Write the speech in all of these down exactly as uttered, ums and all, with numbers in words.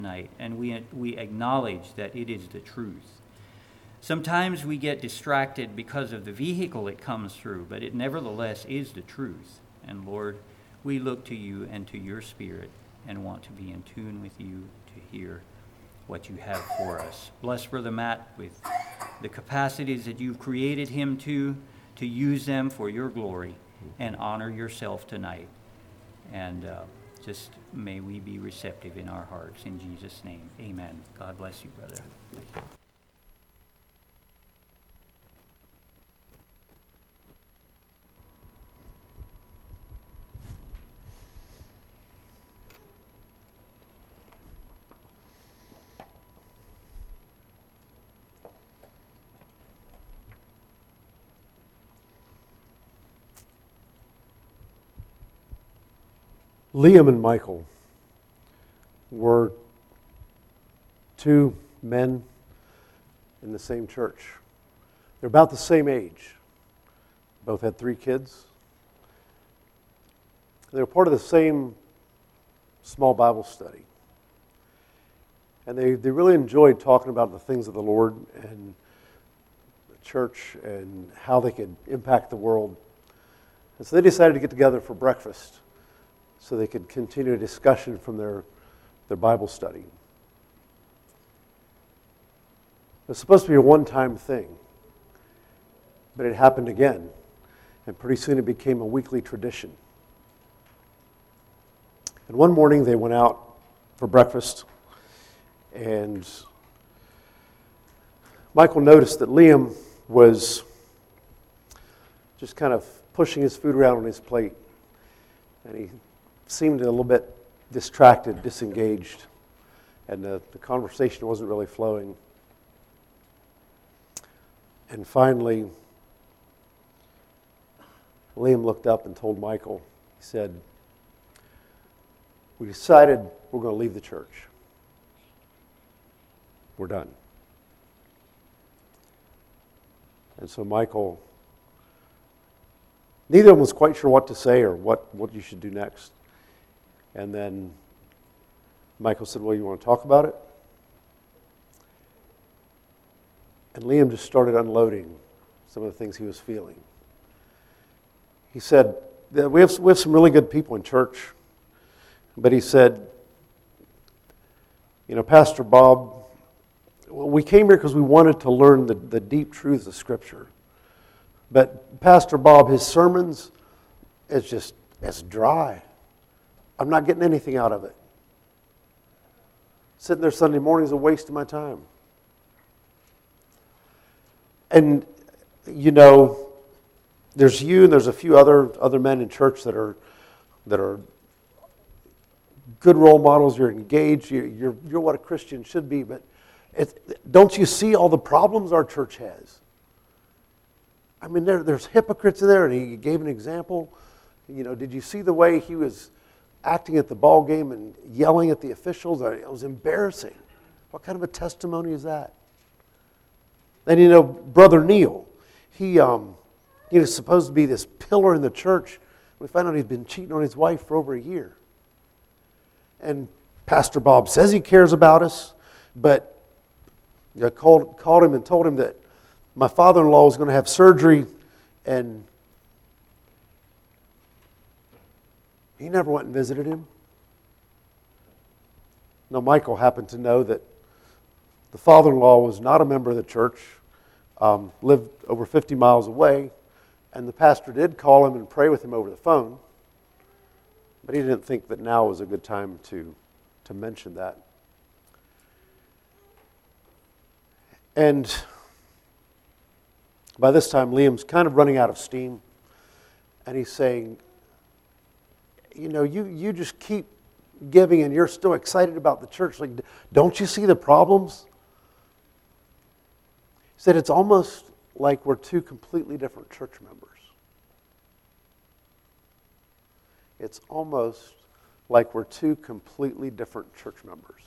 tonight, and we, we acknowledge that it is the truth. Sometimes we get distracted because of the vehicle it comes through, but it nevertheless is the truth. And Lord, we look to you and to your Spirit and want to be in tune with you to hear what you have for us. Bless Brother Matt with the capacities that you've created him to, to use them for your glory and honor yourself tonight. And uh, just may we be receptive in our hearts. In Jesus' name, amen. God bless you, brother. Liam and Michael were two men in the same church. They're about the same age. Both had three kids. They were part of the same small Bible study. And they, they really enjoyed talking about the things of the Lord and the church and how they could impact the world. And so they decided to get together for breakfast so they could continue a discussion from their, their Bible study. It was supposed to be a one-time thing, but it happened again, and pretty soon it became a weekly tradition. And one morning they went out for breakfast, and Michael noticed that Liam was just kind of pushing his food around on his plate, and he seemed a little bit distracted, disengaged, and the, the conversation wasn't really flowing. And finally, Liam looked up and told Michael, he said, "We decided we're going to leave the church. We're done." And so Michael, neither of them was quite sure what to say or what, what you should do next. And then Michael said, "Well, you want to talk about it?" And Liam just started unloading some of the things he was feeling. He said, we have, we have some really good people in church, but he said, you know, Pastor Bob, well, we came here because we wanted to learn the, the deep truths of Scripture. But Pastor Bob, his sermons, it's just, it's dry. I'm not getting anything out of it. Sitting there Sunday morning is a waste of my time. And, you know, there's you and there's a few other other men in church that are that are good role models. You're engaged. You're you're, you're what a Christian should be. But it's, don't you see all the problems our church has? I mean, there, there's hypocrites there, and he gave an example. You know, did you see the way he was acting at the ball game and yelling at the officials? It was embarrassing. What kind of a testimony is that? And you know, Brother Neil, he um, he was supposed to be this pillar in the church. We find out he's been cheating on his wife for over a year. And Pastor Bob says he cares about us, but I called, called him and told him that my father-in-law was going to have surgery, and he never went and visited him. Now, Michael happened to know that the father-in-law was not a member of the church, um, lived over fifty miles away, and the pastor did call him and pray with him over the phone, but he didn't think that now was a good time to, to mention that. And by this time, Liam's kind of running out of steam, and he's saying, you know, you, you just keep giving and you're still excited about the church. Like, don't you see the problems? He said, it's almost like we're two completely different church members. It's almost like we're two completely different church members.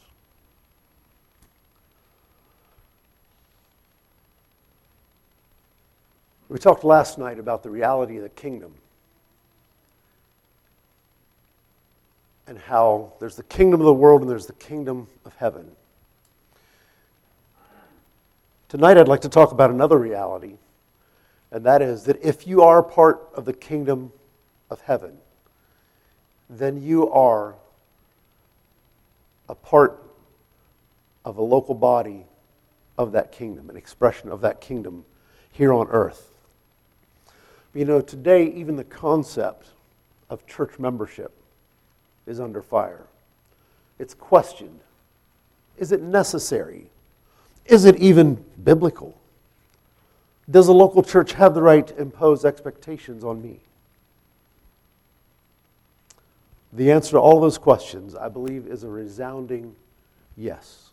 We talked last night about the reality of the kingdom. and how there's the kingdom of the world and there's the kingdom of heaven. Tonight I'd like to talk about another reality, and that is that if you are part of the kingdom of heaven, then you are a part of a local body of that kingdom, an expression of that kingdom here on earth. You know, today even the concept of church membership is under fire. It's questioned. Is it necessary? Is it even biblical? Does a local church have the right to impose expectations on me? The answer to all those questions, I believe, is a resounding yes.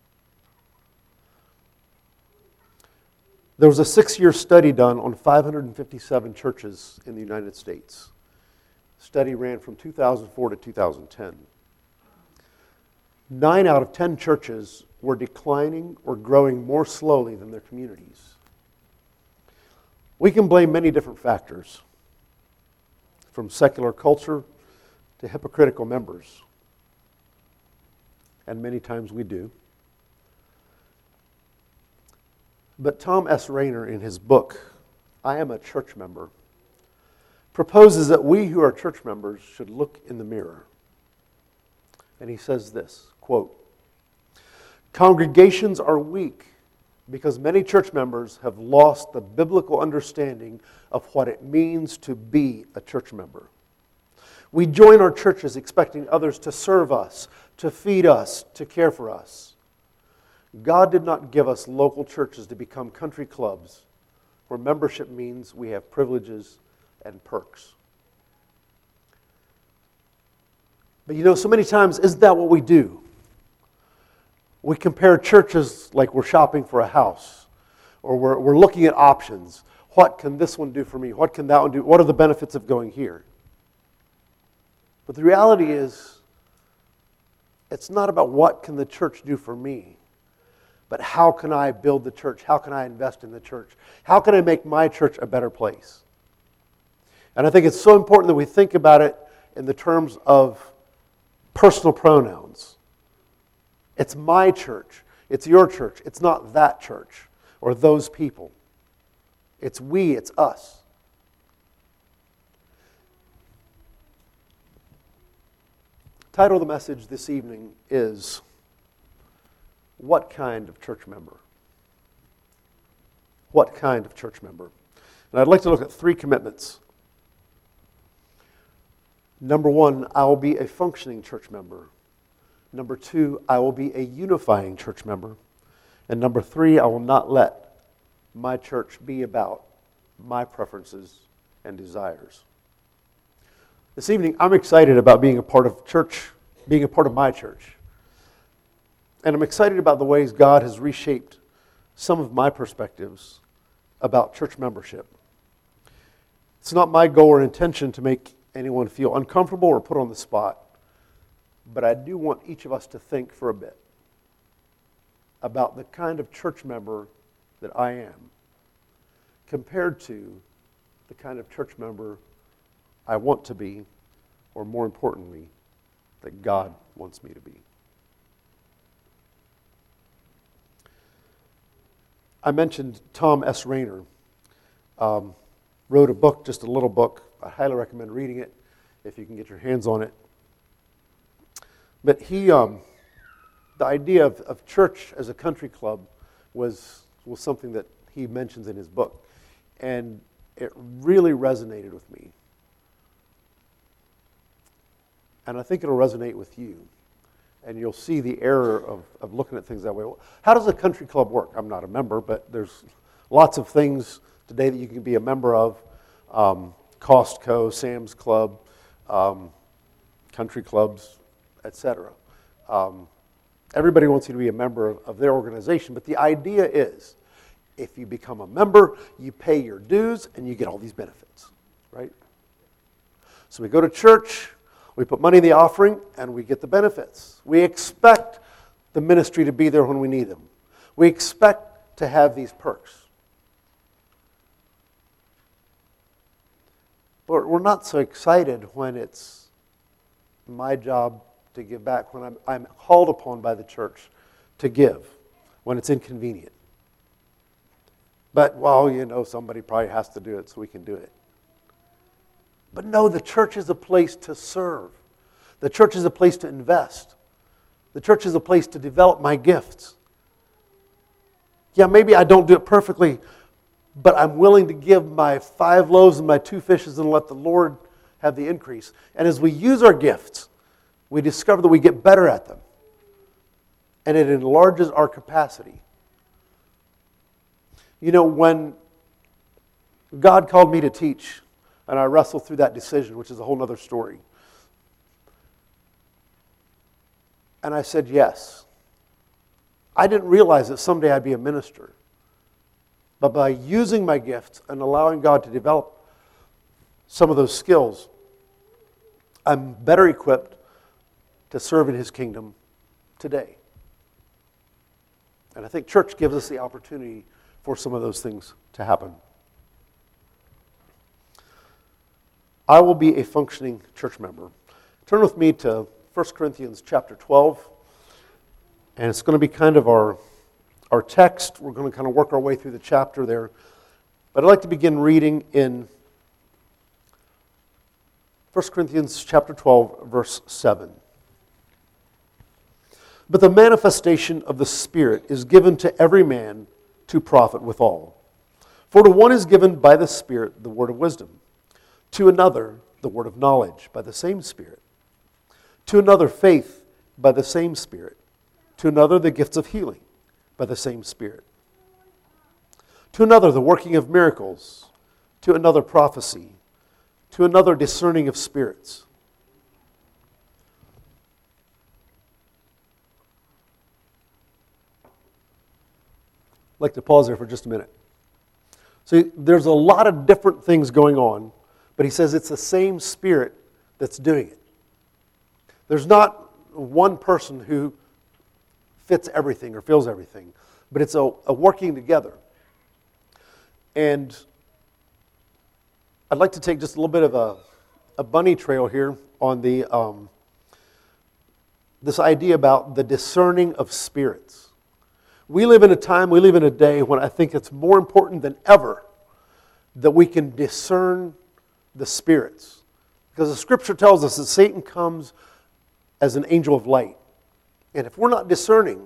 There was a six-year study done on five hundred fifty-seven churches in the United States. The study ran from two thousand four to two thousand ten. Nine out of ten churches were declining or growing more slowly than their communities. We can blame many different factors, from secular culture to hypocritical members. And many times we do. But Tom S. Rainer, in his book, I Am a Church Member, proposes that we who are church members should look in the mirror. And he says this, quote, "Congregations are weak because many church members have lost the biblical understanding of what it means to be a church member. We join our churches expecting others to serve us, to feed us, to care for us. God did not give us local churches to become country clubs where membership means we have privileges and perks." But you know, so many times, isn't that what we do? We compare churches like we're shopping for a house, or we're, we're looking at options. What can this one do for me? What can that one do? What are the benefits of going here? But the reality is, it's not about what can the church do for me, but how can I build the church? How can I invest in the church? How can I make my church a better place? And I think it's so important that we think about it in the terms of personal pronouns. It's my church. It's your church. It's not that church or those people. It's we, it's us. The title of the message this evening is, "What Kind of Church Member?" What kind of church member? And I'd like to look at three commitments. Number one, I will be a functioning church member. Number two, I will be a unifying church member. And number three, I will not let my church be about my preferences and desires. This evening, I'm excited about being a part of church, being a part of my church. And I'm excited about the ways God has reshaped some of my perspectives about church membership. It's not my goal or intention to make anyone feel uncomfortable or put on the spot, but I do want each of us to think for a bit about the kind of church member that I am compared to the kind of church member I want to be, or more importantly, that God wants me to be. I mentioned Tom S. Rainer um, wrote a book, just a little book. I highly recommend reading it if you can get your hands on it. But he, um, the idea of, of church as a country club was, was something that he mentions in his book. And it really resonated with me. And I think it'll resonate with you. And you'll see the error of, of looking at things that way. How does a country club work? I'm not a member, but there's lots of things today that you can be a member of. Um, Costco, Sam's Club, um, country clubs, et cetera. Um, everybody wants you to be a member of, of their organization, but the idea is, if you become a member, you pay your dues, and you get all these benefits, right? So we go to church, we put money in the offering, and we get the benefits. We expect the ministry to be there when we need them. We expect to have these perks. But we're not so excited when it's my job to give back when I'm, I'm called upon by the church to give when it's inconvenient. But, well, you know, somebody probably has to do it, so we can do it. But no, the church is a place to serve. The church is a place to invest. The church is a place to develop my gifts. Yeah, maybe I don't do it perfectly, but I'm willing to give my five loaves and my two fishes and let the Lord have the increase. And as we use our gifts, we discover that we get better at them. And it enlarges our capacity. You know, when God called me to teach, and I wrestled through that decision, which is a whole other story. And I said yes. I didn't realize that someday I'd be a minister. But by using my gifts and allowing God to develop some of those skills, I'm better equipped to serve in His kingdom today. And I think church gives us the opportunity for some of those things to happen. I will be a functioning church member. Turn with me to First Corinthians chapter twelve. And it's going to be kind of our, our text. We're going to kind of work our way through the chapter there. But I'd like to begin reading in First Corinthians chapter twelve, verse seven. But the manifestation of the Spirit is given to every man to profit withal. For to one is given by the Spirit the word of wisdom, to another the word of knowledge by the same Spirit, to another faith by the same Spirit, to another the gifts of healing by the same Spirit, to another the working of miracles, to another prophecy, to another discerning of spirits. I'd like to pause there for just a minute. So there's a lot of different things going on, but he says it's the same Spirit that's doing it. There's not one person who fits everything or fills everything, but it's a, a working together. And I'd like to take just a little bit of a, a bunny trail here on the um, this idea about the discerning of spirits. We live in a time, we live in a day when I think it's more important than ever that we can discern the spirits. Because the Scripture tells us that Satan comes as an angel of light. And if we're not discerning,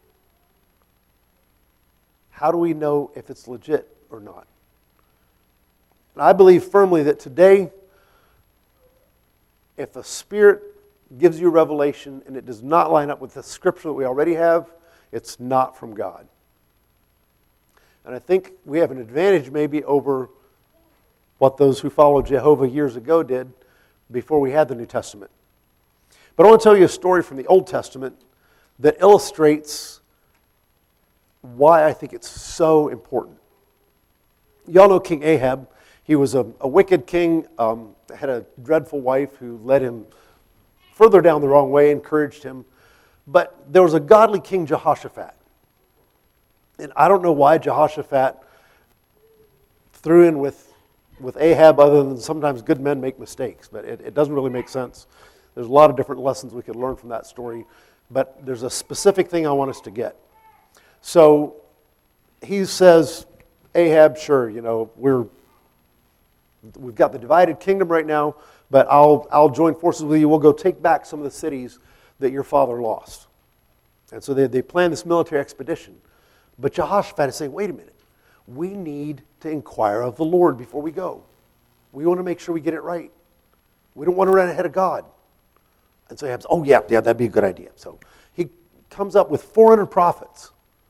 how do we know if it's legit or not? And I believe firmly that today, if a spirit gives you revelation and it does not line up with the Scripture that we already have, it's not from God. And I think we have an advantage maybe over what those who followed Jehovah years ago did before we had the New Testament. But I want to tell you a story from the Old Testament that illustrates why I think it's so important. Y'all know King Ahab. He was a, a wicked king, um, had a dreadful wife who led him further down the wrong way, encouraged him. But there was a godly king, Jehoshaphat. And I don't know why Jehoshaphat threw in with, with Ahab, other than sometimes good men make mistakes. But it, it doesn't really make sense. There's a lot of different lessons we could learn from that story. But there's a specific thing I want us to get. So he says, Ahab, sure, you know, we're, we've got the divided kingdom right now, but I'll, I'll join forces with you. We'll go take back some of the cities that your father lost. And so they, they plan this military expedition. But Jehoshaphat is saying, wait a minute. We need to inquire of the Lord before we go. We want to make sure we get it right. We don't want to run ahead of God. And so he says, oh yeah, yeah, that'd be a good idea. So he comes up with four hundred prophets.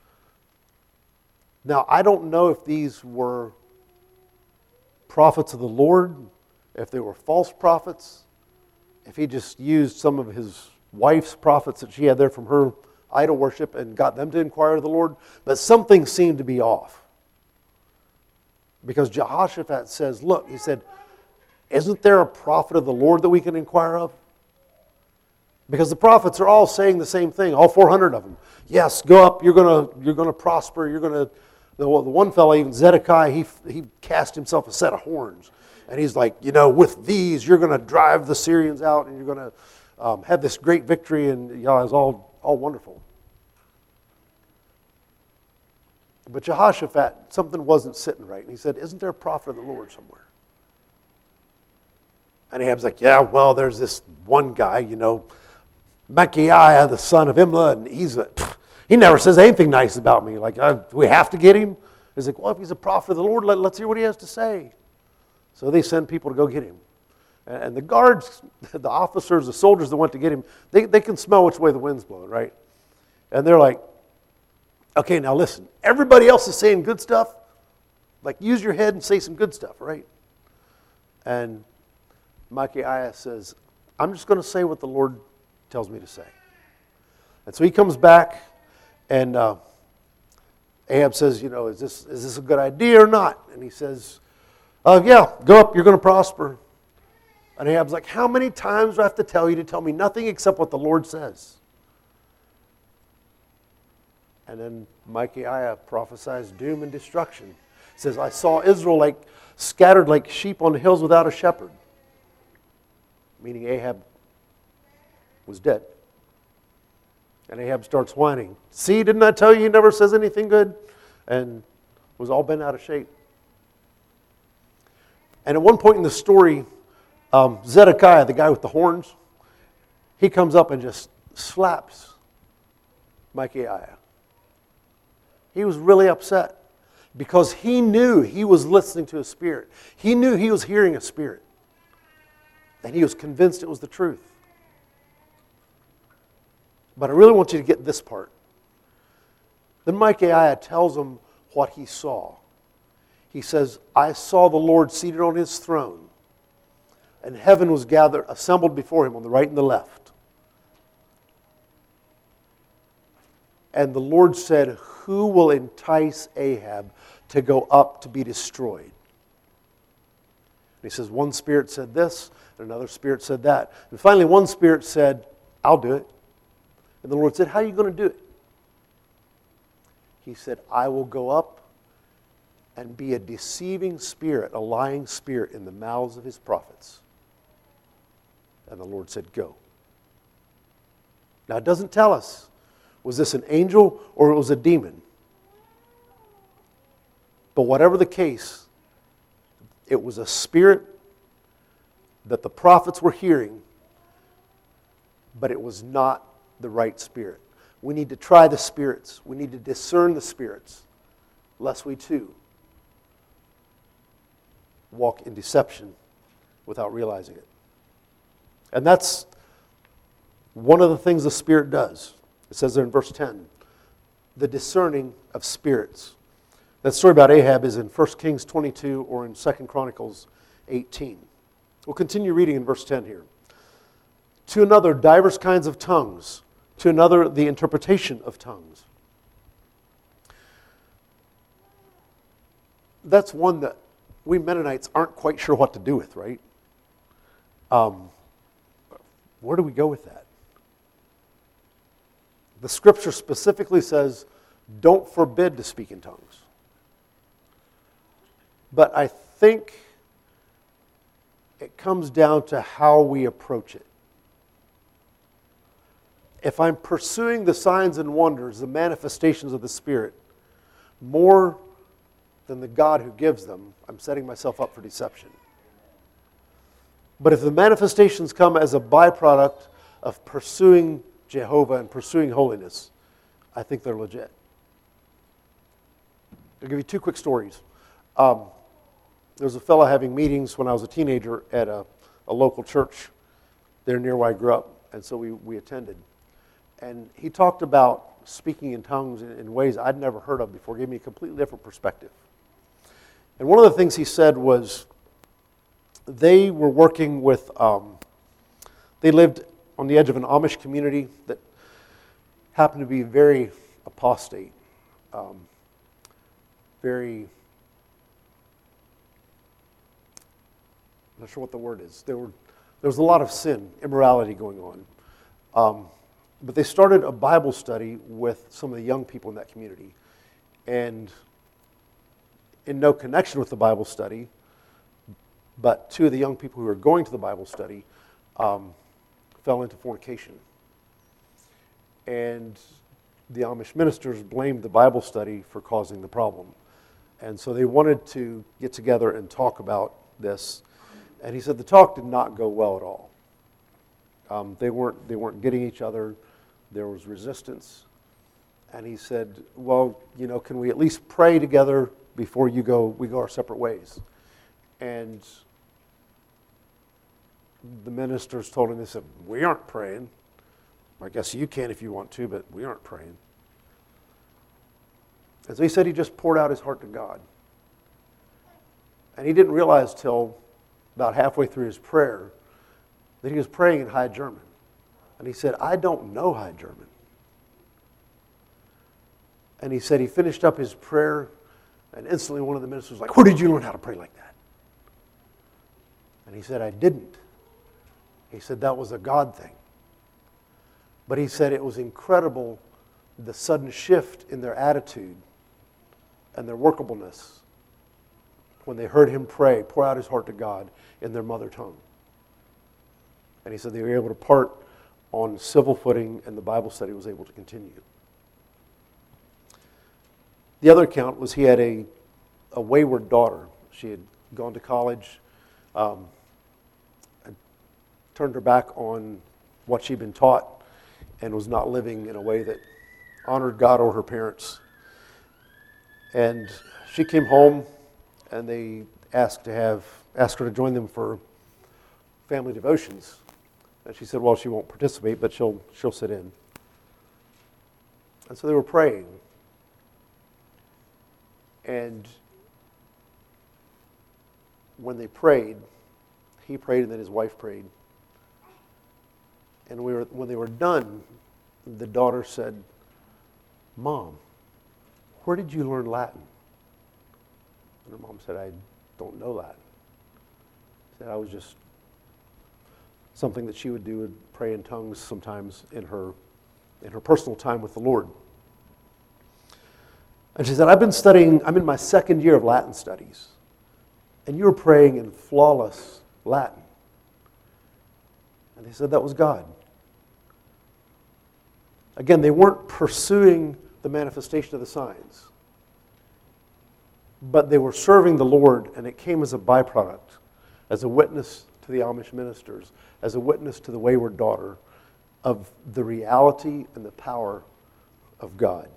Now, I don't know if these were prophets of the Lord, if they were false prophets, if he just used some of his wife's prophets that she had there from her idol worship and got them to inquire of the Lord. But something seemed to be off. Because Jehoshaphat says, look, he said, isn't there a prophet of the Lord that we can inquire of? Because the prophets are all saying the same thing, all four hundred of them. Yes, go up, you're going to you're going to prosper, you're going to... The, the one fellow, even Zedekiah, he, he cast himself a set of horns. And he's like, you know, with these, you're going to drive the Syrians out and you're going to um, had this great victory, and you know, it was all, all wonderful. But Jehoshaphat, something wasn't sitting right. And he said, isn't there a prophet of the Lord somewhere? And Ahab's like, yeah, well, there's this one guy, you know, Micaiah, the son of Imlah, and he's a, he never says anything nice about me. Like, uh, do we have to get him? He's like, well, if he's a prophet of the Lord, let, let's hear what he has to say. So they send people to go get him. And the guards, the officers, the soldiers that went to get him, they, they can smell which way the wind's blowing, right? And they're like, okay, now listen, everybody else is saying good stuff. Like, use your head and say some good stuff, right? And Micaiah says, I'm just going to say what the Lord tells me to say. And so he comes back, and uh, Ahab says, you know, is this is this a good idea or not? And he says, uh, yeah, go up, you're going to prosper. And Ahab's like, how many times do I have to tell you to tell me nothing except what the Lord says? And then Micaiah prophesies doom and destruction. He says, I saw Israel like scattered like sheep on the hills without a shepherd. Meaning Ahab was dead. And Ahab starts whining. See, didn't I tell you he never says anything good? And was all bent out of shape. And at one point in the story, um, Zedekiah, the guy with the horns, he comes up and just slaps Micaiah. He was really upset because he knew he was listening to a spirit. He knew he was hearing a spirit. And he was convinced it was the truth. But I really want you to get this part. Then Micaiah tells him what he saw. He says, I saw the Lord seated on his throne, and heaven was gathered, assembled before him on the right and the left. And the Lord said, who will entice Ahab to go up to be destroyed? And he says, one spirit said this, and another spirit said that. And finally one spirit said, I'll do it. And the Lord said, how are you going to do it? He said, I will go up and be a deceiving spirit, a lying spirit in the mouths of his prophets. And the Lord said, go. Now it doesn't tell us, was this an angel or it was a demon? But whatever the case, it was a spirit that the prophets were hearing, but it was not the right spirit. We need to try the spirits. We need to discern the spirits, lest we too walk in deception without realizing it. And that's one of the things the Spirit does. It says there in verse ten, the discerning of spirits. That story about Ahab is in First Kings twenty-two or in Second Chronicles eighteen. We'll continue reading in verse ten here. To another, divers kinds of tongues. To another, the interpretation of tongues. That's one that we Mennonites aren't quite sure what to do with, right? Um, where do we go with that? The Scripture specifically says, don't forbid to speak in tongues. But I think it comes down to how we approach it. If I'm pursuing the signs and wonders, the manifestations of the Spirit, more than the God who gives them, I'm setting myself up for deception. But if the manifestations come as a byproduct of pursuing Jehovah and pursuing holiness, I think they're legit. I'll give you two quick stories. Um, there was a fellow having meetings when I was a teenager at a, a local church there near where I grew up, and so we, we attended. And he talked about speaking in tongues in, in ways I'd never heard of before, gave me a completely different perspective. And one of the things he said was they were working with, um, they lived on the edge of an Amish community that happened to be very apostate, um, very, I'm not sure what the word is. There were, there was a lot of sin, immorality going on. Um, but they started a Bible study with some of the young people in that community. And in no connection with the Bible study, but two of the young people who were going to the Bible study um, fell into fornication. And the Amish ministers blamed the Bible study for causing the problem. And so they wanted to get together and talk about this. And he said the talk did not go well at all. Um, they weren't they weren't getting each other. There was resistance. And he said, well, you know, can we at least pray together before you go, we go our separate ways? And the ministers told him, they said, we aren't praying. I guess you can if you want to, but we aren't praying. And so he said he just poured out his heart to God. And he didn't realize till about halfway through his prayer that he was praying in High German. And he said, I don't know High German. And he said he finished up his prayer, and instantly one of the ministers was like, where did you learn how to pray like that? And he said, I didn't. He said that was a God thing. But he said it was incredible, the sudden shift in their attitude and their workableness when they heard him pray, pour out his heart to God in their mother tongue. And he said they were able to part on civil footing, and the Bible study was able to continue. The other account was he had a, a wayward daughter. She had gone to college, um, and turned her back on what she'd been taught, and was not living in a way that honored God or her parents. And she came home, and they asked to have asked her to join them for family devotions. And she said, well, she won't participate, but she'll she'll sit in. And so they were praying. And when they prayed, he prayed and then his wife prayed. And we were, when they were done, the daughter said, Mom, where did you learn Latin? And her mom said, I don't know Latin. She said, I was just something that she would do, would pray in tongues sometimes in her, in her personal time with the Lord. And she said, I've been studying, I'm in my second year of Latin studies, and you're praying in flawless Latin. And they said that was God. Again, they weren't pursuing the manifestation of the signs, but they were serving the Lord, and it came as a byproduct, as a witness to the Amish ministers, as a witness to the wayward daughter of the reality and the power of God.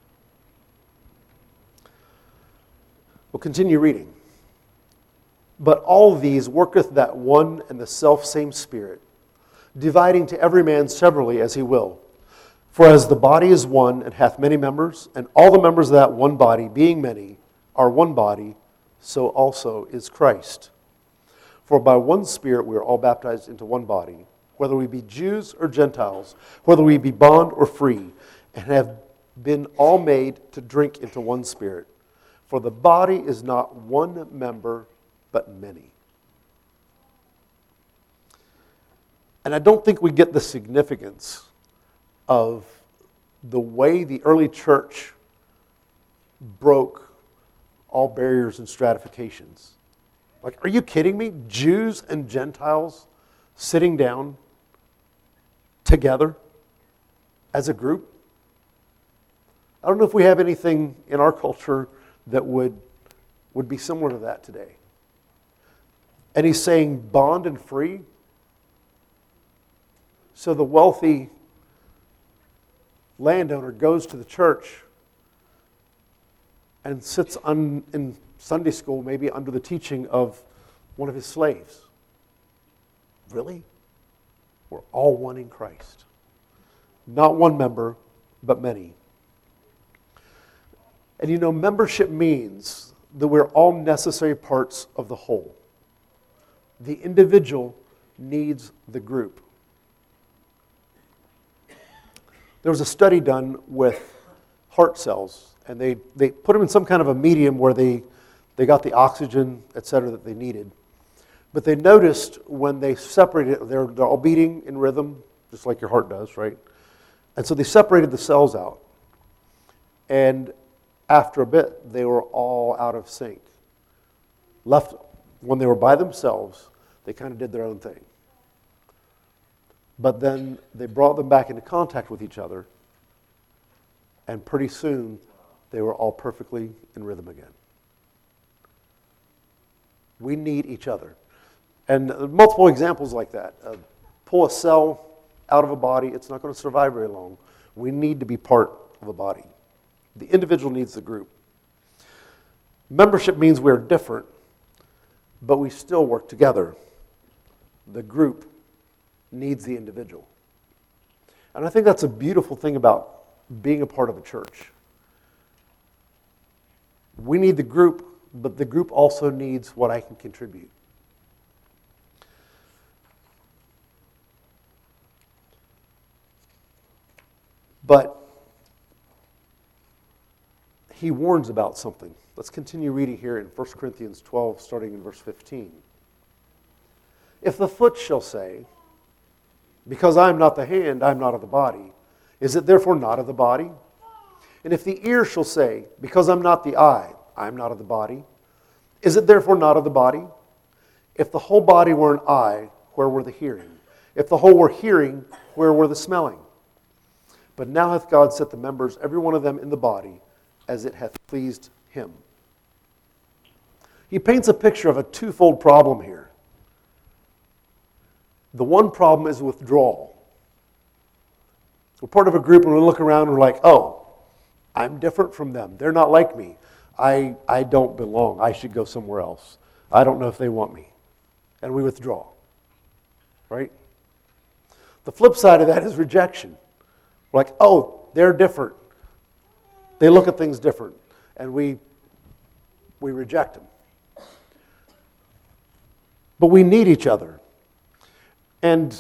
We'll continue reading. But all these worketh that one and the selfsame Spirit, dividing to every man severally as he will. For as the body is one and hath many members, and all the members of that one body, being many, are one body, so also is Christ. For by one Spirit we are all baptized into one body, whether we be Jews or Gentiles, whether we be bond or free, and have been all made to drink into one Spirit. For the body is not one member, but many. And I don't think we get the significance of the way the early church broke all barriers and stratifications. Like, are you kidding me? Jews and Gentiles sitting down together as a group? I don't know if we have anything in our culture that would, would be similar to that today. And he's saying bond and free. So the wealthy landowner goes to the church and sits on, in Sunday school, maybe under the teaching of one of his slaves. Really? We're all one in Christ. Not one member, but many. And you know, membership means that we're all necessary parts of the whole. The individual needs the group. There was a study done with heart cells, and they, they put them in some kind of a medium where they, they got the oxygen, et cetera, that they needed. But they noticed when they separated, they're, they're all beating in rhythm, just like your heart does, right? And so they separated the cells out. And after a bit, they were all out of sync. Left, when they were by themselves, they kind of did their own thing. But then they brought them back into contact with each other, and pretty soon they were all perfectly in rhythm again. We need each other. And multiple examples like that. Uh, pull a cell out of a body, it's not going to survive very long. We need to be part of a body. The individual needs the group. Membership means we're different, but we still work together. The group needs the individual. And I think that's a beautiful thing about being a part of a church. We need the group, but the group also needs what I can contribute. But he warns about something. Let's continue reading here in First Corinthians twelve, starting in verse fifteen. If the foot shall say, because I am not the hand, I am not of the body, is it therefore not of the body? And if the ear shall say, because I'm not the eye, I am not of the body, is it therefore not of the body? If the whole body were an eye, where were the hearing? If the whole were hearing, where were the smelling? But now hath God set the members, every one of them, in the body, as it hath pleased him. He paints a picture of a twofold problem here. The one problem is withdrawal. We're part of a group and we look around and we're like, oh, I'm different from them. They're not like me. I, I don't belong. I should go somewhere else. I don't know if they want me. And we withdraw. Right? The flip side of that is rejection. We're like, oh, they're different. They look at things different. And we, we reject them. But we need each other. And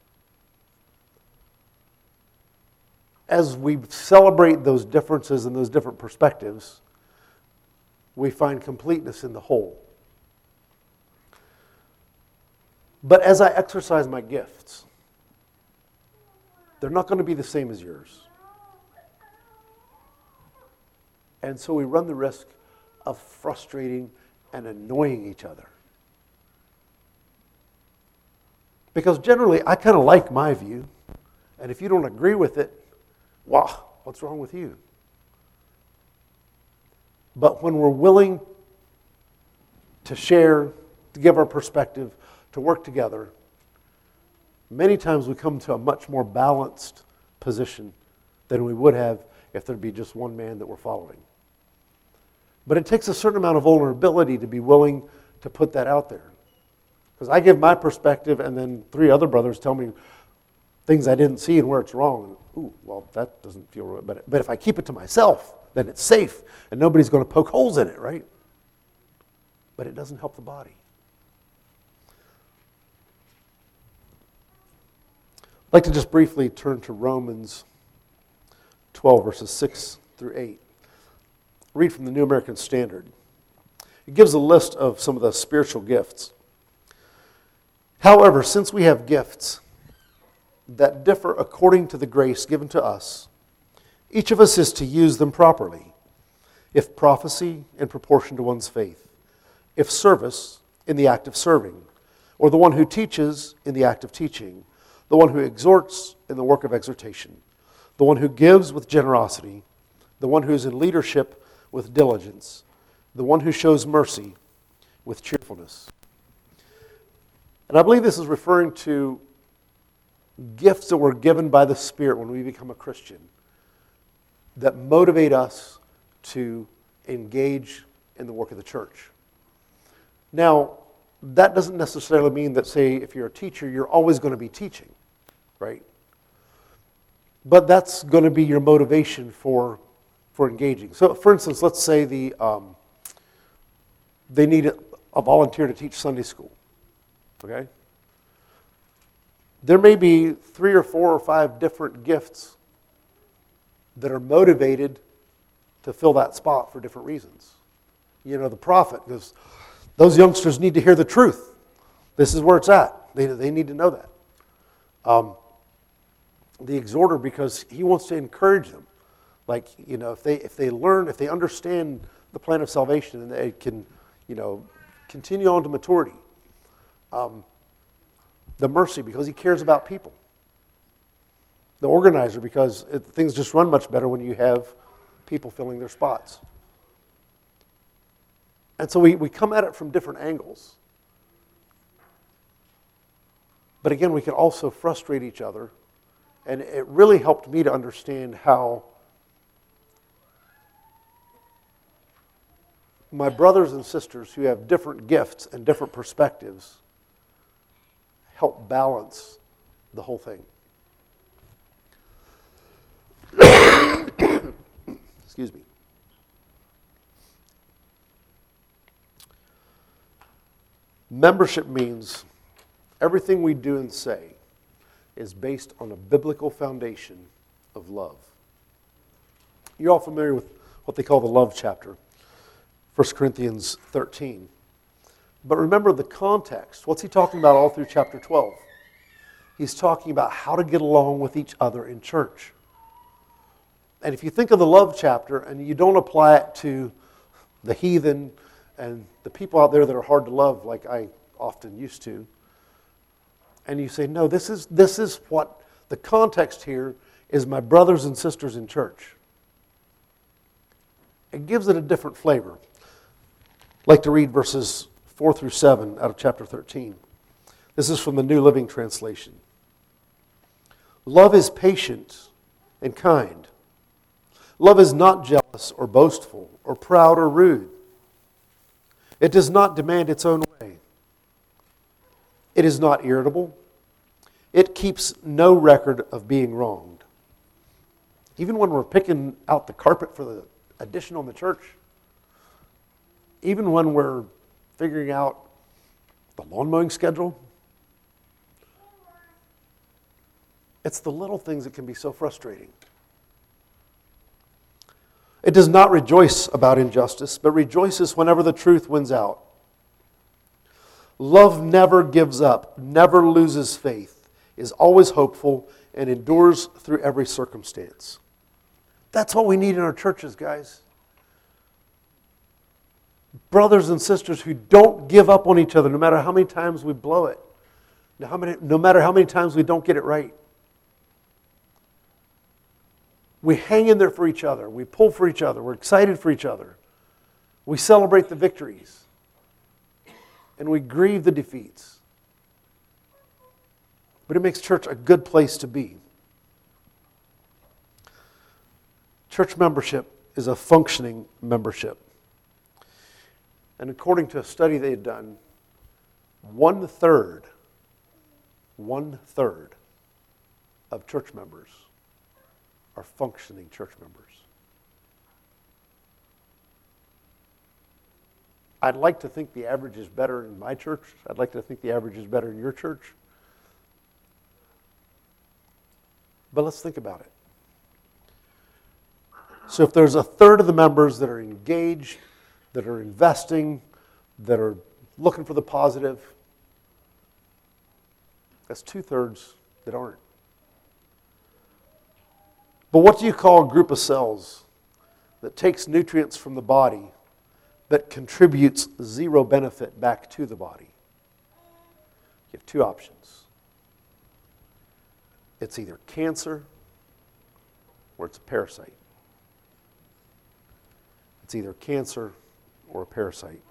as we celebrate those differences and those different perspectives, we find completeness in the whole. But as I exercise my gifts, they're not going to be the same as yours. And so we run the risk of frustrating and annoying each other. Because generally, I kind of like my view. And if you don't agree with it, wow, what's wrong with you? But when we're willing to share, to give our perspective, to work together, many times we come to a much more balanced position than we would have if there'd be just one man that we're following. But it takes a certain amount of vulnerability to be willing to put that out there. Because I give my perspective and then three other brothers tell me things I didn't see and where it's wrong. And, ooh, well, that doesn't feel right. But, but if I keep it to myself, then it's safe and nobody's going to poke holes in it, right? But it doesn't help the body. I'd like to just briefly turn to Romans twelve, verses six through eight. Read from the New American Standard. It gives a list of some of the spiritual gifts. However, since we have gifts that differ according to the grace given to us, each of us is to use them properly. If prophecy, in proportion to one's faith. If service, in the act of serving. Or the one who teaches, in the act of teaching. The one who exhorts, in the work of exhortation. The one who gives with generosity. The one who is in leadership with diligence. The one who shows mercy with cheerfulness. And I believe this is referring to gifts that were given by the Spirit when we become a Christian that motivate us to engage in the work of the church. Now, that doesn't necessarily mean that, say, if you're a teacher, you're always going to be teaching, right? But that's going to be your motivation for, for engaging. So, for instance, let's say the um, they need a, a volunteer to teach Sunday school. Okay? There may be three or four or five different gifts that are motivated to fill that spot for different reasons. You know, the prophet, because those youngsters need to hear the truth. This is where it's at. They, they need to know that. Um, the exhorter, because he wants to encourage them. Like, you know, if they if they learn, if they understand the plan of salvation, and they can, you know, continue on to maturity. Um, the mercy, because he cares about people. the organizer, because it, things just run much better when you have people filling their spots. And so we, we come at it from different angles. But again, we can also frustrate each other. And it really helped me to understand how my brothers and sisters who have different gifts and different perspectives help balance the whole thing. Excuse me. Membership means everything we do and say is based on a biblical foundation of love. You're all familiar with what they call the love chapter, First Corinthians thirteen. But remember the context. What's he talking about all through chapter twelve? He's talking about how to get along with each other in church. And if you think of the love chapter and you don't apply it to the heathen and the people out there that are hard to love like I often used to, and you say, no, this is this is what the context here is, my brothers and sisters in church. It gives it a different flavor. I'd like to read verses four through seven out of chapter thirteen. This is from the New Living Translation. Love is patient and kind. Love is not jealous or boastful or proud or rude. It does not demand its own way. It is not irritable. It keeps no record of being wronged. Even when we're picking out the carpet for the addition on the church, even when we're figuring out the lawn mowing schedule, it's the little things that can be so frustrating. It does not rejoice about injustice, but rejoices whenever the truth wins out. Love never gives up, never loses faith, is always hopeful, and endures through every circumstance. That's what we need in our churches, guys. Brothers and sisters who don't give up on each other no matter how many times we blow it, no, how many, no matter how many times we don't get it right. We hang in there for each other. We pull for each other. We're excited for each other. We celebrate the victories. And we grieve the defeats. But it makes church a good place to be. Church membership is a functioning membership. And according to a study they had done, one third, one third of church members are functioning church members. I'd like to think the average is better in my church. I'd like to think the average is better in your church. But let's think about it. So if there's a third of the members that are engaged, that are investing, that are looking for the positive, that's two-thirds that aren't. But what do you call a group of cells that takes nutrients from the body that contributes zero benefit back to the body? You have two options. It's either cancer or it's a parasite. It's either cancer or a parasite.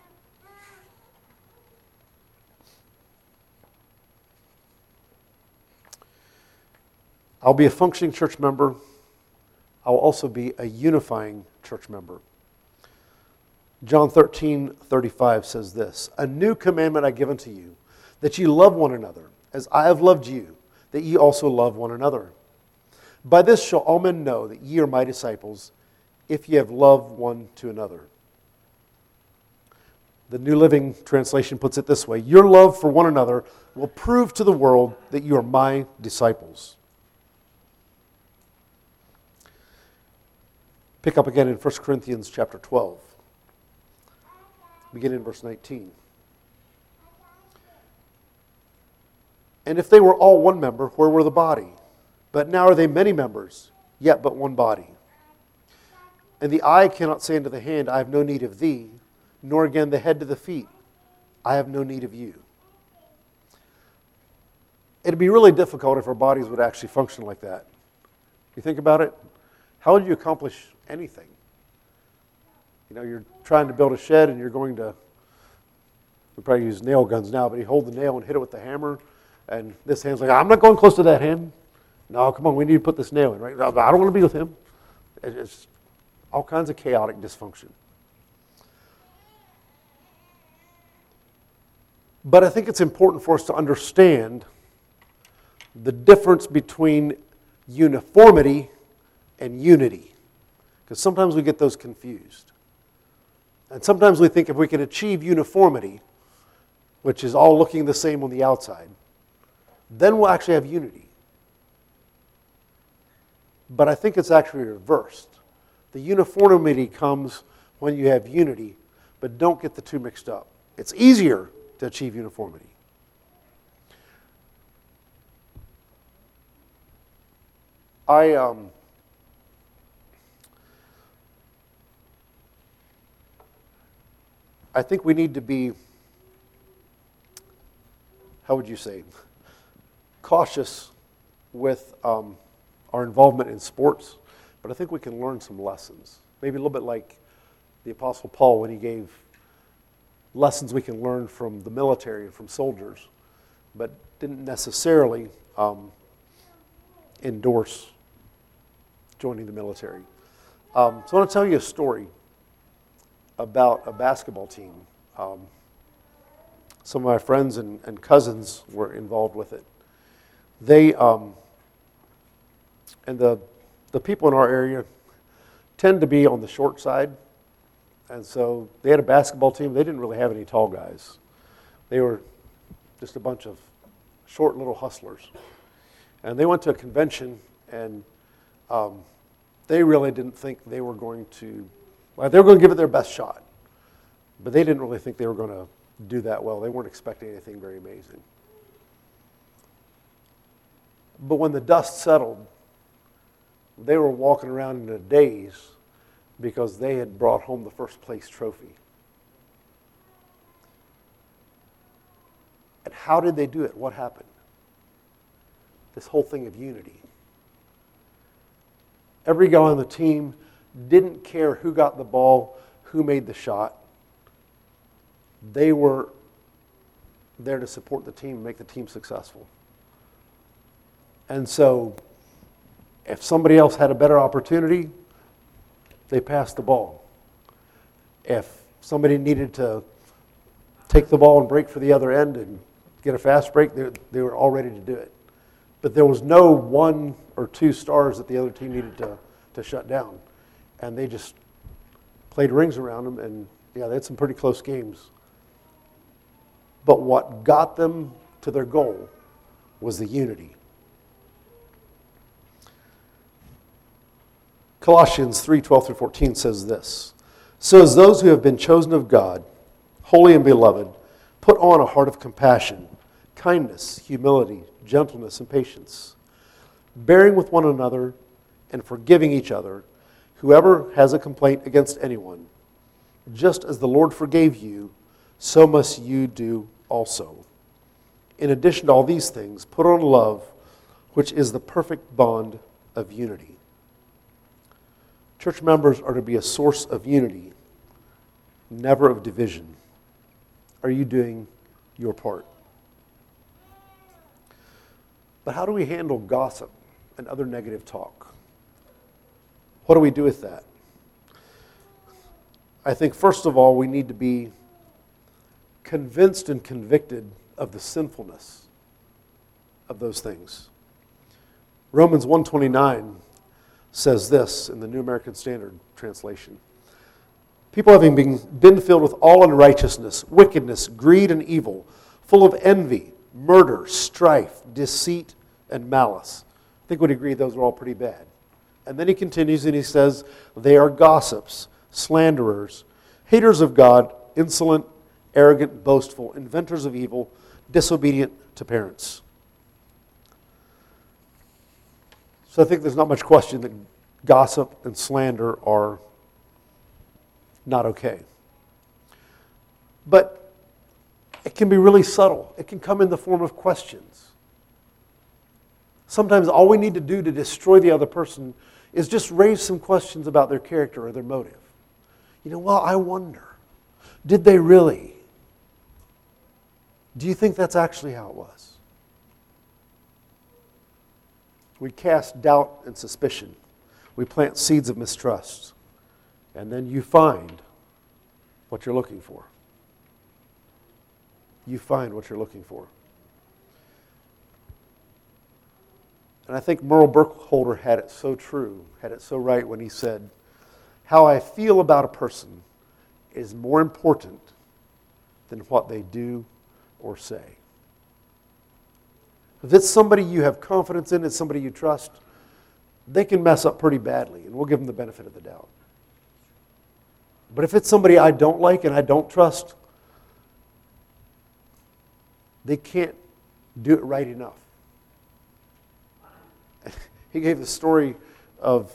I'll be a functioning church member. I'll also be a unifying church member. John thirteen thirty-five says this, "A new commandment I give unto you, that ye love one another, as I have loved you, that ye also love one another. By this shall all men know that ye are my disciples, if ye have loved one to another." The New Living Translation puts it this way, "Your love for one another will prove to the world that you are my disciples." Pick up again in First Corinthians chapter twelve. Begin in verse nineteen. "And if they were all one member, where were the body? But now are they many members, yet but one body. And the eye cannot say unto the hand, I have no need of thee, nor again the head to the feet, I have no need of you." It'd be really difficult if our bodies would actually function like that. You think about it, how would you accomplish anything? You know, you're trying to build a shed and you're going to, we probably use nail guns now, but you hold the nail and hit it with the hammer, and this hand's like, I'm not going close to that hand. No, come on, we need to put this nail in, right? I don't want to be with him. It's all kinds of chaotic dysfunction. But I think it's important for us to understand the difference between uniformity and unity, because sometimes we get those confused. And sometimes we think if we can achieve uniformity, which is all looking the same on the outside, then we'll actually have unity. But I think it's actually reversed. The uniformity comes when you have unity, but don't get the two mixed up. It's easier to achieve uniformity. I um, I think we need to be, how would you say, cautious with um, our involvement in sports, but I think we can learn some lessons. Maybe a little bit like the Apostle Paul when he gave lessons we can learn from the military and from soldiers, but didn't necessarily um, endorse joining the military. Um, so I want to tell you a story about a basketball team. Um, some of my friends and, and cousins were involved with it. They, um, and the, the people in our area tend to be on the short side. And so they had a basketball team. They didn't really have any tall guys. They were just a bunch of short little hustlers. And they went to a convention, and um, they really didn't think they were going to, well, they were going to give it their best shot. But they didn't really think they were going to do that well. They weren't expecting anything very amazing. But when the dust settled, they were walking around in a daze because they had brought home the first place trophy. And how did they do it? What happened? This whole thing of unity. Every guy on the team didn't care who got the ball, who made the shot. They were there to support the team and make the team successful. And so, if somebody else had a better opportunity, they passed the ball. If somebody needed to take the ball and break for the other end and get a fast break, they, they were all ready to do it. But there was no one or two stars that the other team needed to, to shut down. And they just played rings around them, and yeah, they had some pretty close games. But what got them to their goal was the unity. Colossians three, twelve through fourteen says this: So as those who have been chosen of God, holy and beloved, put on a heart of compassion, kindness, humility, gentleness, and patience, bearing with one another and forgiving each other, whoever has a complaint against anyone. Just as the Lord forgave you, so must you do also. In addition to all these things, put on love, which is the perfect bond of unity. Church members are to be a source of unity, never of division. Are you doing your part? But how do we handle gossip and other negative talk? What do we do with that? I think, first of all, we need to be convinced and convicted of the sinfulness of those things. Romans one twenty-nine says this in the New American Standard Translation: People having been, been filled with all unrighteousness, wickedness, greed, and evil, full of envy, murder, strife, deceit, and malice. I think we'd agree those are all pretty bad. And then he continues and he says, they are gossips, slanderers, haters of God, insolent, arrogant, boastful, inventors of evil, disobedient to parents. So I think there's not much question that gossip and slander are not okay. But it can be really subtle. It can come in the form of questions. Sometimes all we need to do to destroy the other person is just raise some questions about their character or their motive. You know, well, I wonder, did they really? Do you think that's actually how it was? We cast doubt and suspicion. We plant seeds of mistrust. And then you find what you're looking for. You find what you're looking for. And I think Merle Burkholder had it so true, had it so right when he said, how I feel about a person is more important than what they do or say. If it's somebody you have confidence in, it's somebody you trust, they can mess up pretty badly, and we'll give them the benefit of the doubt. But if it's somebody I don't like and I don't trust, they can't do it right enough. He gave the story of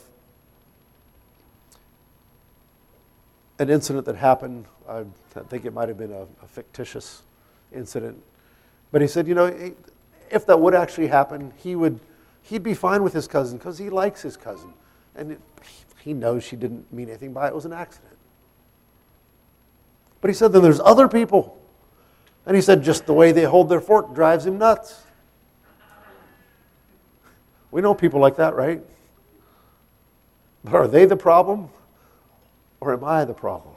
an incident that happened. I think it might have been a, a fictitious incident. But he said, you know, if that would actually happen, he would, he'd be fine with his cousin because he likes his cousin. And it, he knows she didn't mean anything by it. It was an accident. But he said, then there's other people. And he said, just the way they hold their fork drives him nuts. We know people like that, right? But are they the problem? Or am I the problem?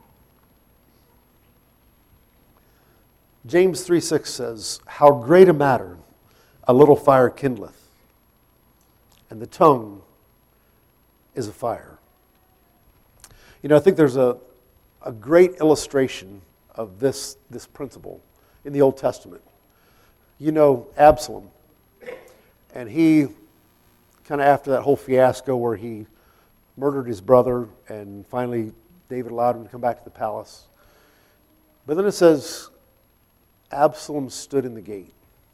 James three six says, how great a matter a little fire kindleth, and the tongue is a fire. You know, I think there's a, a great illustration of this, this principle in the Old Testament. You know Absalom, and he, kind of after that whole fiasco where he murdered his brother, and finally David allowed him to come back to the palace. But then it says, Absalom stood in the gate.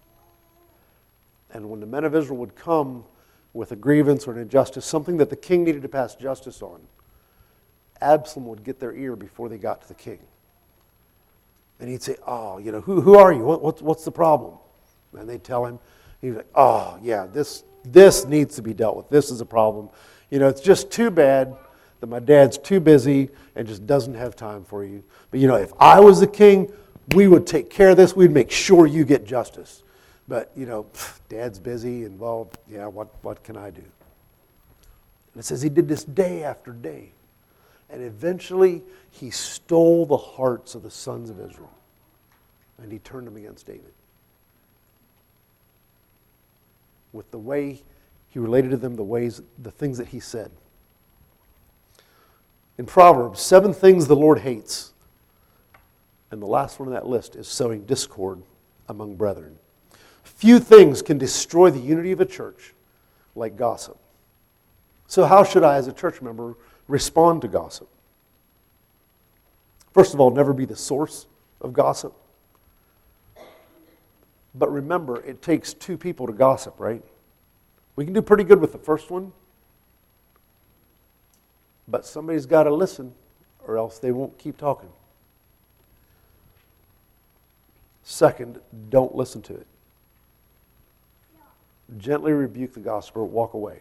And when the men of Israel would come with a grievance or an injustice, something that the king needed to pass justice on, Absalom would get their ear before they got to the king. And he'd say, oh, you know, who, who are you? What, what, what's the problem? And they'd tell him. He'd be like, oh, yeah, this, this needs to be dealt with. This is a problem. You know, it's just too bad that my dad's too busy and just doesn't have time for you. But, you know, if I was the king, we would take care of this. We'd make sure you get justice. But, you know, Dad's busy, and, well, yeah, what, what can I do? And it says he did this day after day. And eventually, he stole the hearts of the sons of Israel. And he turned them against David. With the way he related to them, the ways, the things that he said. In Proverbs, seven things the Lord hates. And the last one on that list is sowing discord among brethren. Few things can destroy the unity of a church like gossip. So how should I, as a church member, respond to gossip? First of all, never be the source of gossip. But remember, it takes two people to gossip, right? We can do pretty good with the first one, but somebody's got to listen, or else they won't keep talking. Second, don't listen to it. Gently rebuke the gossiper, walk away.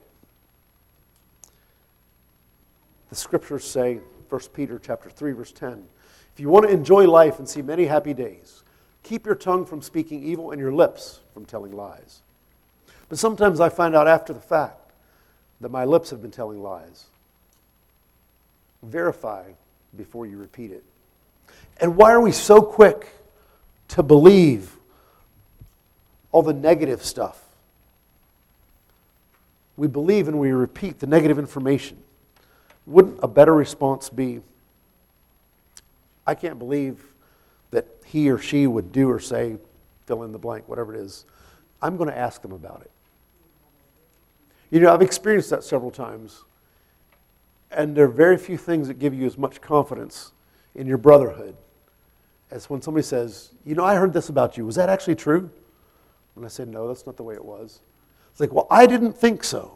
The scriptures say, First Peter chapter three, verse ten, if you want to enjoy life and see many happy days, keep your tongue from speaking evil and your lips from telling lies. But sometimes I find out after the fact that my lips have been telling lies. Verify before you repeat it. And why are we so quick to believe all the negative stuff? We believe and we repeat the negative information. Wouldn't a better response be, I can't believe that he or she would do or say, fill in the blank, whatever it is. I'm going to ask them about it. You know, I've experienced that several times. And there are very few things that give you as much confidence in your brotherhood as when somebody says, you know, I heard this about you. Was that actually true? And I said, no, that's not the way it was. It's like, well, I didn't think so.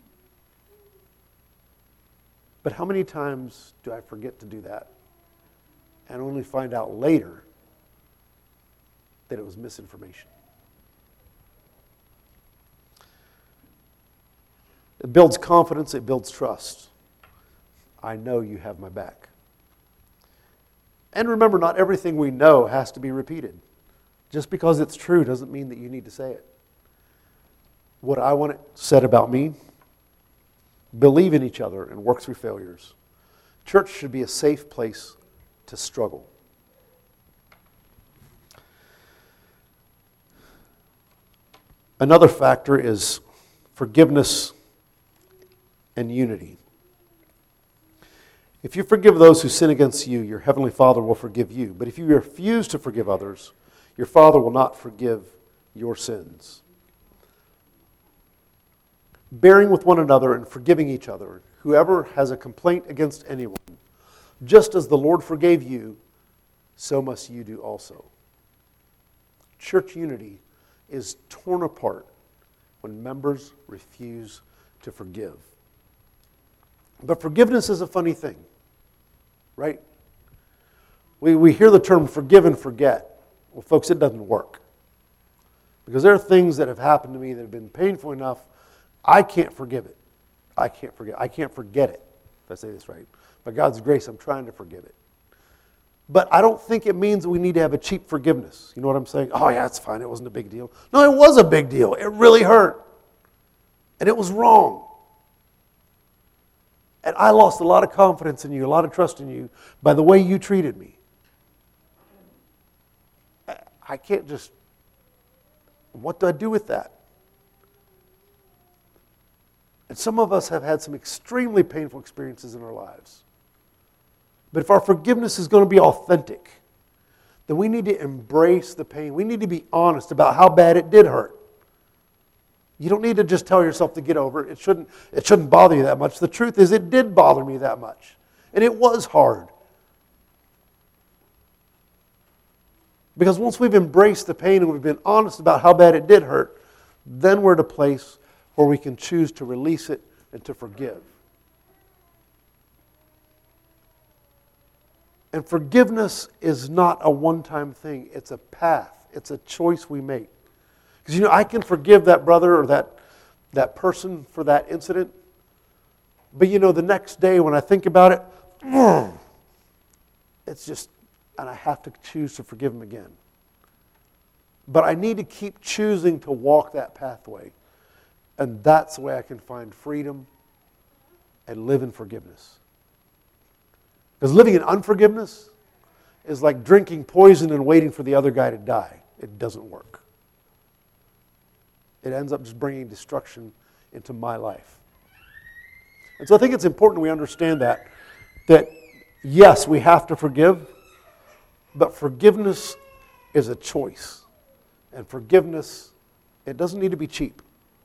But how many times do I forget to do that and only find out later that it was misinformation? It builds confidence, it builds trust. I know you have my back. And remember, not everything we know has to be repeated. Just because it's true doesn't mean that you need to say it. What I want it said about me, believe in each other and work through failures. Church should be a safe place to struggle. Another factor is forgiveness and unity. If you forgive those who sin against you, your heavenly Father will forgive you. But if you refuse to forgive others, your Father will not forgive your sins. Bearing with one another and forgiving each other, whoever has a complaint against anyone, just as the Lord forgave you, so must you do also. Church unity is torn apart when members refuse to forgive. But forgiveness is a funny thing, right? We, we hear the term forgive and forget. Well, folks, it doesn't work. Because there are things that have happened to me that have been painful enough, I can't forgive it. I can't forget. I can't forget it, if I say this right. By God's grace, I'm trying to forgive it. But I don't think it means we need to have a cheap forgiveness. You know what I'm saying? Oh, yeah, it's fine. It wasn't a big deal. No, it was a big deal. It really hurt. And it was wrong. And I lost a lot of confidence in you, a lot of trust in you by the way you treated me. I can't just, what do I do with that? And some of us have had some extremely painful experiences in our lives. But if our forgiveness is going to be authentic, then we need to embrace the pain. We need to be honest about how bad it did hurt. You don't need to just tell yourself to get over it. It shouldn't, it shouldn't bother you that much. The truth is, it did bother me that much. And it was hard. Because once we've embraced the pain and we've been honest about how bad it did hurt, then we're at a place where we can choose to release it and to forgive. And forgiveness is not a one-time thing. It's a path. It's a choice we make. Because, you know, I can forgive that brother or that, that person for that incident. But, you know, the next day when I think about it, it's just, and I have to choose to forgive him again. But I need to keep choosing to walk that pathway. And that's the way I can find freedom and live in forgiveness. Because living in unforgiveness is like drinking poison and waiting for the other guy to die. It doesn't work. It ends up just bringing destruction into my life. And so I think it's important we understand that, that yes, we have to forgive, but forgiveness is a choice. And forgiveness, it doesn't need to be cheap.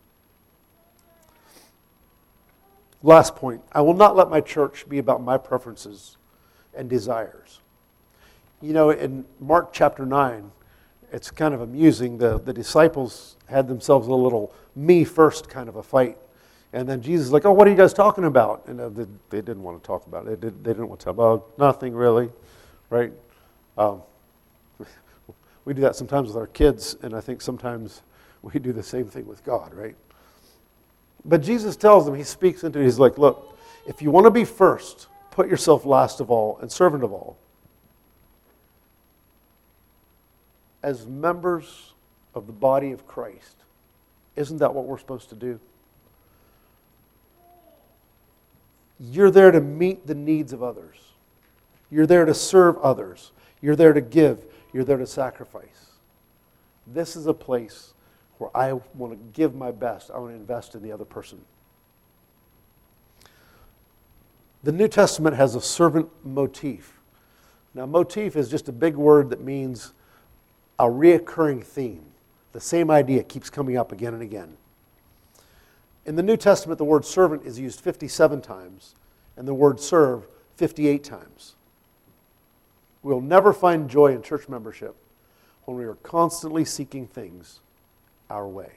Last point, I will not let my church be about my preferences and desires. You know, in Mark chapter nine, it's kind of amusing. The, the disciples had themselves a little me first kind of a fight. And then Jesus is like, oh, what are you guys talking about? And uh, they, they didn't want to talk about it. They, did, they didn't want to talk about oh, nothing really, right? Um, we do that sometimes with our kids, and I think sometimes we do the same thing with God, right? But Jesus tells them, he speaks into it, he's like, look, if you want to be first, put yourself last of all and servant of all. As members of the body of Christ, isn't that what we're supposed to do? You're there to meet the needs of others. You're there to serve others. You're there to give. You're there to sacrifice. This is a place where I want to give my best. I want to invest in the other person. The New Testament has a servant motif. Now, motif is just a big word that means a reoccurring theme. The same idea keeps coming up again and again. In the New Testament, the word servant is used fifty-seven times, and the word serve fifty-eight times. We'll never find joy in church membership when we are constantly seeking things our way.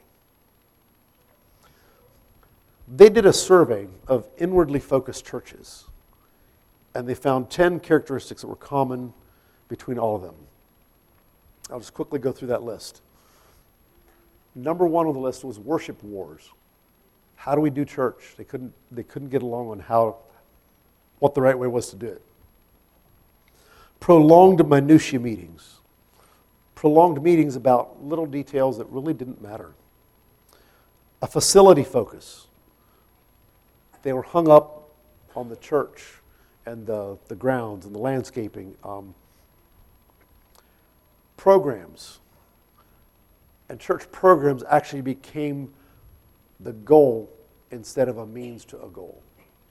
They did a survey of inwardly focused churches, and they found ten characteristics that were common between all of them. I'll just quickly go through that list. Number one on the list was worship wars. How do we do church? They couldn't, they couldn't get along on how, what the right way was to do it. Prolonged minutiae meetings. Prolonged meetings about little details that really didn't matter. A facility focus. They were hung up on the church and the, the grounds and the landscaping. Um, programs. And church programs actually became the goal instead of a means to a goal.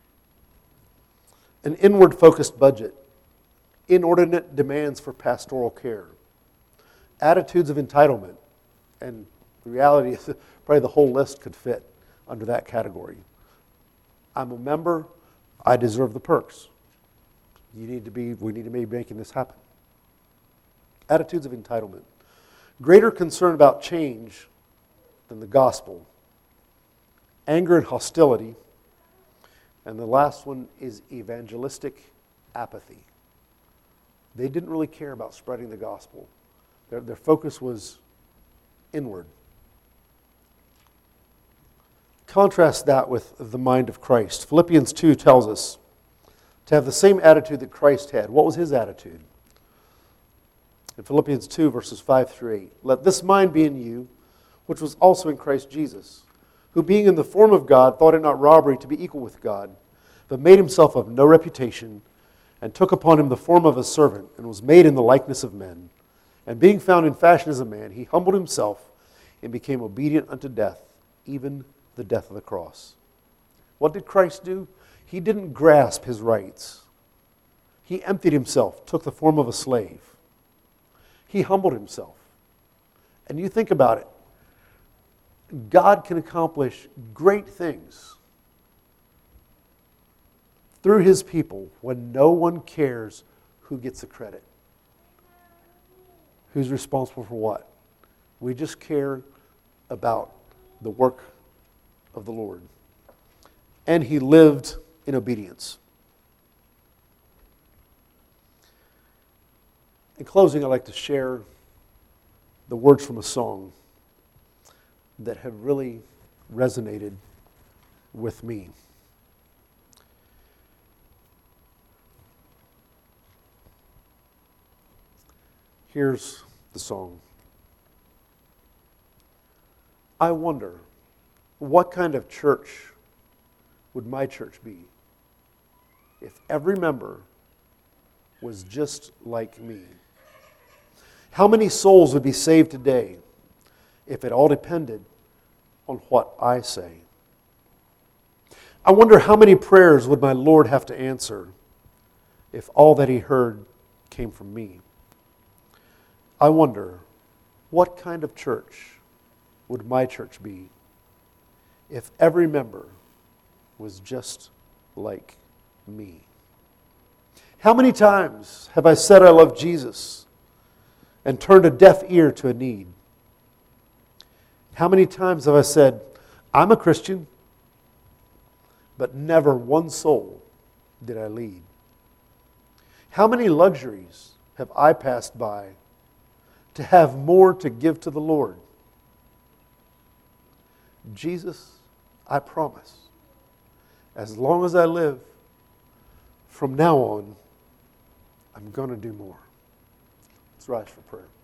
An inward-focused budget. Inordinate demands for pastoral care. Attitudes of entitlement. And the reality is probably the whole list could fit under that category. I'm a member, I deserve the perks. You need to be, we need to be making this happen. Attitudes of entitlement. Greater concern about change than the gospel. Anger and hostility. And the last one is evangelistic apathy. They didn't really care about spreading the gospel. Their, their focus was inward. Contrast that with the mind of Christ. Philippians two tells us to have the same attitude that Christ had. What was his attitude? In Philippians two, verses five through eight. Let this mind be in you, which was also in Christ Jesus, who being in the form of God, thought it not robbery to be equal with God, but made himself of no reputation, and took upon him the form of a servant, and was made in the likeness of men. And being found in fashion as a man, he humbled himself and became obedient unto death, even the death of the cross. What did Christ do? He didn't grasp his rights. He emptied himself, took the form of a slave. He humbled himself. And you think about it. God can accomplish great things through his people when no one cares who gets the credit. Who's responsible for what? We just care about the work of the Lord. And he lived in obedience. In closing, I'd like to share the words from a song that have really resonated with me. Here's the song. I wonder, what kind of church would my church be if every member was just like me? How many souls would be saved today if it all depended on what I say? I wonder how many prayers would my Lord have to answer if all that he heard came from me? I wonder, what kind of church would my church be if every member was just like me? How many times have I said I love Jesus and turned a deaf ear to a need? How many times have I said, I'm a Christian, but never one soul did I lead? How many luxuries have I passed by to have more to give to the Lord? Jesus, I promise, as long as I live, from now on, I'm going to do more. Let's rise for prayer.